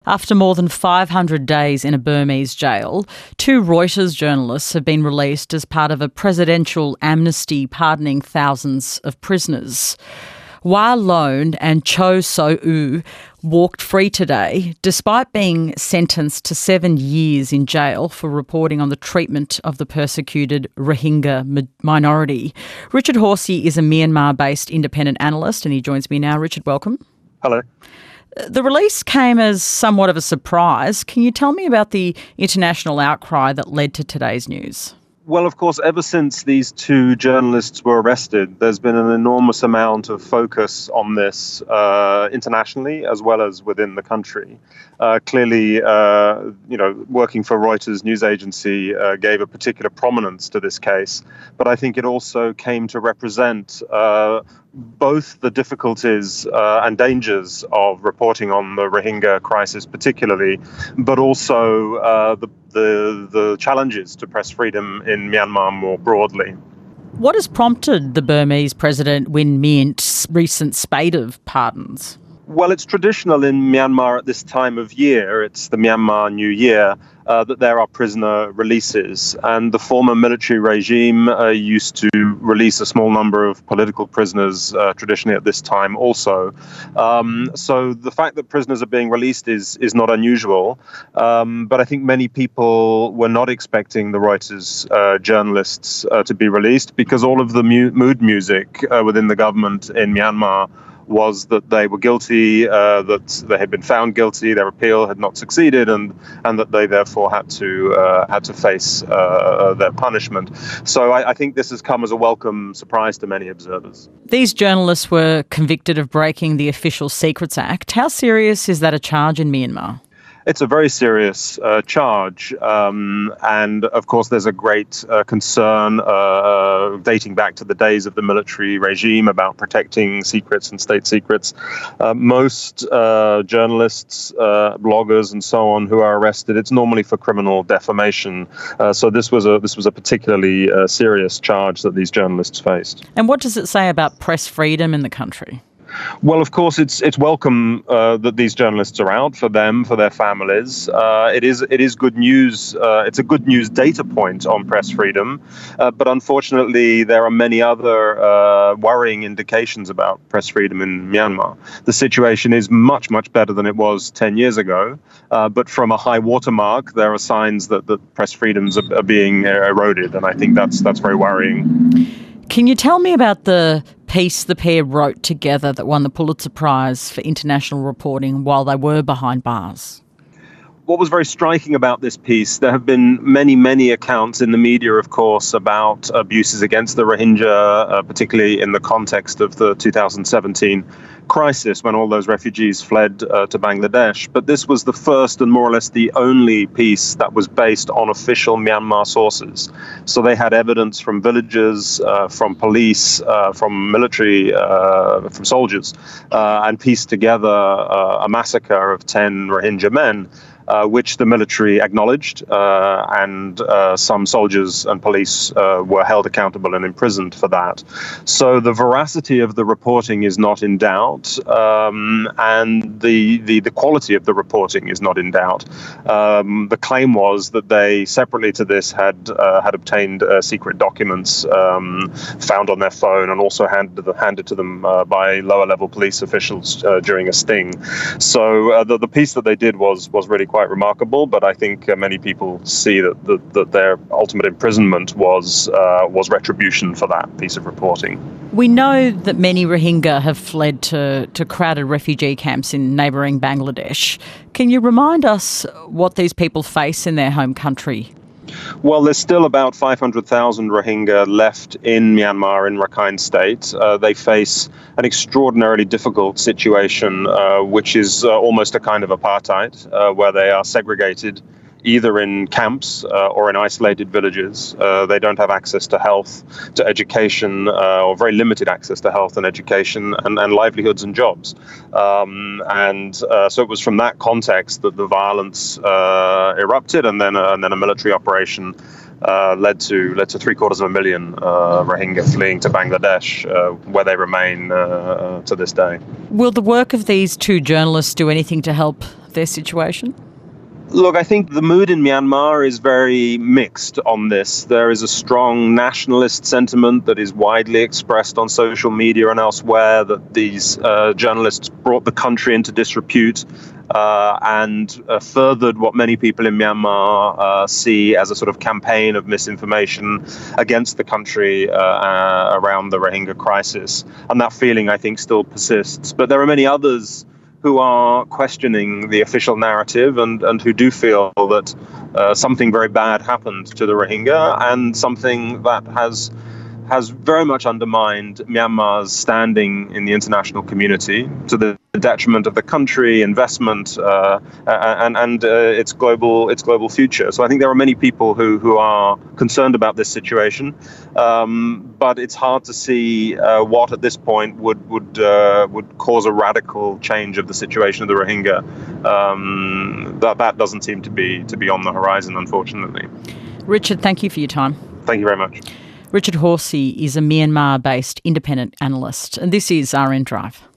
After more than 500 days in a Burmese jail, two Reuters journalists have been released as part of a presidential amnesty pardoning thousands of prisoners. Wah Lone and Cho So-u walked free today, despite being sentenced to 7 years in jail for reporting on the treatment of the persecuted Rohingya minority. Richard Horsey is a Myanmar-based independent analyst and he joins me now. Richard, welcome. Hello. The release came as somewhat of a surprise. Can you tell me about the international outcry that led to today's news? Well, of course, ever since these two journalists were arrested, there's been an enormous amount of focus on this internationally as well as within the country. Clearly, working for Reuters news agency gave a particular prominence to this case, but I think it also came to represent both the difficulties and dangers of reporting on the Rohingya crisis particularly, but also the challenges to press freedom in Myanmar more broadly. What has prompted the Burmese President Win Myint's recent spate of pardons? Well, it's traditional in Myanmar at this time of year, it's the Myanmar New Year, that there are prisoner releases. And the former military regime used to release a small number of political prisoners traditionally at this time also. So the fact that prisoners are being released is not unusual. But I think many people were not expecting the Reuters journalists to be released because all of the mood music within the government in Myanmar was that they were guilty, that they had been found guilty, their appeal had not succeeded, and that they therefore had to face their punishment. So I think this has come as a welcome surprise to many observers. These journalists were convicted of breaking the Official Secrets Act. How serious is that a charge in Myanmar? It's a very serious charge. And of course, there's a great concern dating back to the days of the military regime about protecting secrets and state secrets. Most journalists, bloggers and so on who are arrested, it's normally for criminal defamation. So this was a particularly serious charge that these journalists faced. And what does it say about press freedom in the country? Well, of course, it's welcome that these journalists are out for them, for their families. It is good news. It's a good news data point on press freedom. But unfortunately, there are many other worrying indications about press freedom in Myanmar. The situation is much, much better than it was 10 years ago. But from a high watermark, there are signs that press freedoms are being eroded. And I think that's very worrying. Can you tell me about the piece the pair wrote together that won the Pulitzer Prize for international reporting while they were behind bars? What was very striking about this piece, there have been many, many accounts in the media, of course, about abuses against the Rohingya, particularly in the context of the 2017 crisis when all those refugees fled to Bangladesh. But this was the first and more or less the only piece that was based on official Myanmar sources. So they had evidence from villagers, from police, from military, from soldiers, and pieced together a massacre of 10 Rohingya men. Which the military acknowledged, and some soldiers and police were held accountable and imprisoned for that. So the veracity of the reporting is not in doubt, and the quality of the reporting is not in doubt. The claim was that they, separately to this, had obtained secret documents found on their phone and also handed to them by lower-level police officials during a sting. So the piece that they did was really quite remarkable, but I think many people see that their ultimate imprisonment was retribution for that piece of reporting. We know that many Rohingya have fled to crowded refugee camps in neighbouring Bangladesh. Can you remind us what these people face in their home country? Well, there's still about 500,000 Rohingya left in Myanmar, in Rakhine State. They face an extraordinarily difficult situation, which is almost a kind of apartheid, where they are segregated either in camps or in isolated villages. They don't have access to health, to education, or very limited access to health and education and livelihoods and jobs. So it was from that context that the violence erupted, and then a military operation led to 750,000 Rohingya fleeing to Bangladesh, where they remain to this day. Will the work of these two journalists do anything to help their situation? Look, I think the mood in Myanmar is very mixed on this. There is a strong nationalist sentiment that is widely expressed on social media and elsewhere, that these journalists brought the country into disrepute and furthered what many people in Myanmar see as a sort of campaign of misinformation against the country around the Rohingya crisis. And that feeling, I think, still persists. But there are many others who are questioning the official narrative and who do feel that something very bad happened to the Rohingya, and something that has very much undermined Myanmar's standing in the international community to the detriment of the country, investment, and its global future. So I think there are many people who are concerned about this situation, but it's hard to see what at this point would cause a radical change of the situation of the Rohingya. That doesn't seem to be on the horizon, unfortunately. Richard, thank you for your time. Thank you very much. Richard Horsey is a Myanmar-based independent analyst, and this is RN Drive.